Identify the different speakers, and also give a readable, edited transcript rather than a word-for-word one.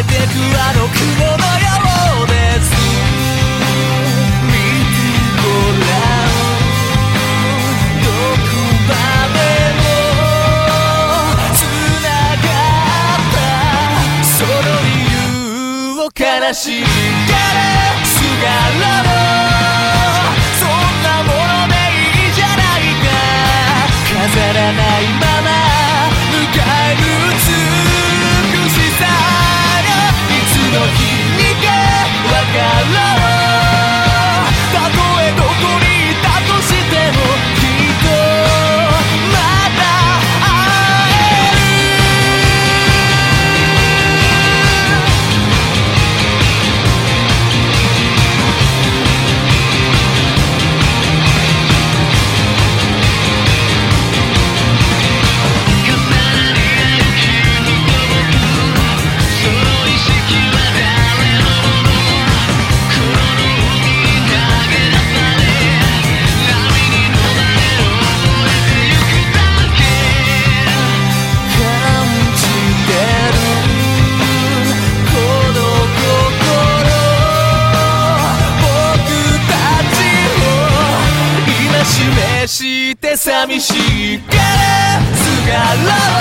Speaker 1: くあの雲のようです。見てごらん、どこまでもつながったその理由を悲しんでるすがらも、そんなものでいいじゃないか。飾らないまま迎える美しさがいつの日にかわかろう。たとえどこにいたとしてもきっとまた会える。して寂しいからすがら